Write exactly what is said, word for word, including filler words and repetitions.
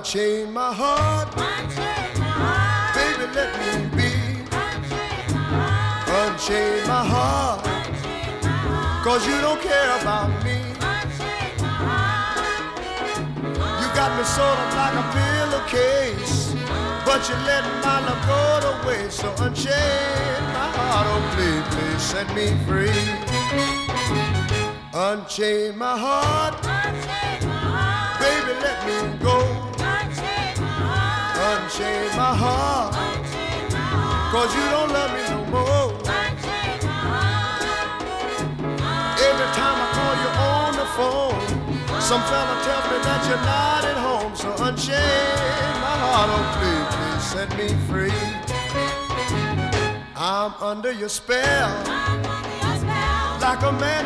Unchain my heart, unchain my heart, baby, let me be. unchain my heart, Unchain my heart, unchain my heart, cause you don't care about me. unchain my heart. You got me sort of like a pillowcase, but you let my love go to waste. So unchain my heart, oh please, please set me free. Unchain my heart, Unchain my heart, baby, let me go. unchain my heart, Unchain my heart, unchain my heart, cause you don't love me no more. unchain my heart. Every time I call you on the phone, some fella tells me that you're not at home. So unchain my heart, oh please, please set me free. I'm under your spell, I'm under your spell, like a man